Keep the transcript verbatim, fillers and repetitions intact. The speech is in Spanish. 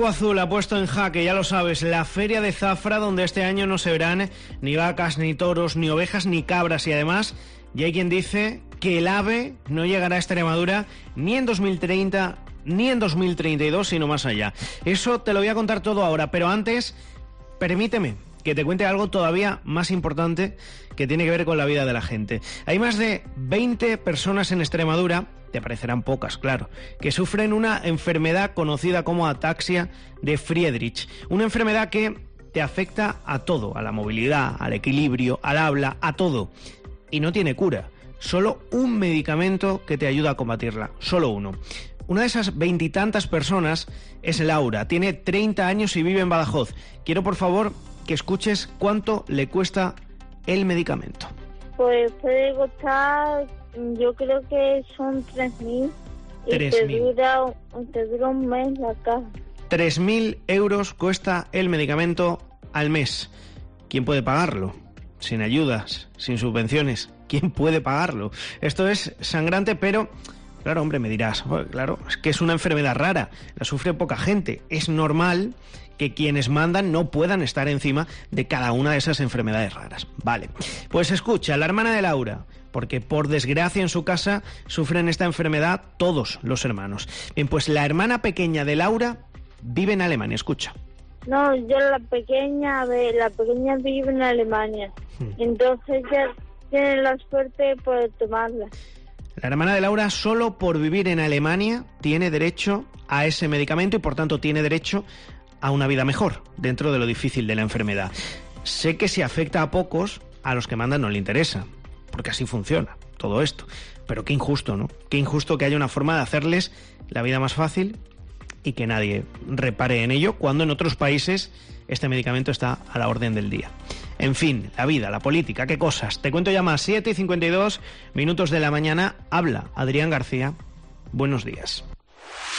Equipo Azul ha puesto en jaque, ya lo sabes, la feria de Zafra, donde este año no se verán ni vacas, ni toros, ni ovejas, ni cabras, y además ya hay quien dice que el ave no llegará a Extremadura ni en dos mil treinta ni en dos mil treinta y dos, sino más allá. Eso te lo voy a contar todo ahora, pero antes, permíteme que te cuente algo todavía más importante que tiene que ver con la vida de la gente. Hay más de veinte personas en Extremadura, te parecerán pocas, claro, que sufren una enfermedad conocida como ataxia de Friedrich. Una enfermedad que te afecta a todo, a la movilidad, al equilibrio, al habla, a todo. Y no tiene cura, solo un medicamento que te ayuda a combatirla, solo uno. Una de esas veintitantas personas es Laura, tiene treinta años y vive en Badajoz. Quiero, por favor, que escuches cuánto le cuesta el medicamento. Pues puede costar, yo creo que son tres mil y te dura, te dura un mes la caja. tres mil euros cuesta el medicamento al mes. ¿Quién puede pagarlo? Sin ayudas, sin subvenciones. ¿Quién puede pagarlo? Esto es sangrante, pero... Claro, hombre, me dirás, oh, claro, es que es una enfermedad rara, la sufre poca gente. Es normal que quienes mandan no puedan estar encima de cada una de esas enfermedades raras. Vale, pues escucha, la hermana de Laura, porque por desgracia en su casa sufren esta enfermedad todos los hermanos. Bien, pues la hermana pequeña de Laura vive en Alemania, escucha. No, yo la pequeña, a ver, la pequeña vive en Alemania, hmm. entonces ya tiene la suerte de poder tomarla. La hermana de Laura, solo por vivir en Alemania, tiene derecho a ese medicamento y por tanto tiene derecho a una vida mejor dentro de lo difícil de la enfermedad. Sé que si afecta a pocos, a los que mandan no le interesa, porque así funciona todo esto. Pero qué injusto, ¿no? Qué injusto que haya una forma de hacerles la vida más fácil y que nadie repare en ello, cuando en otros países este medicamento está a la orden del día. En fin, la vida, la política, qué cosas. Te cuento ya más. siete y cincuenta y dos minutos de la mañana. Habla Adrián García. Buenos días.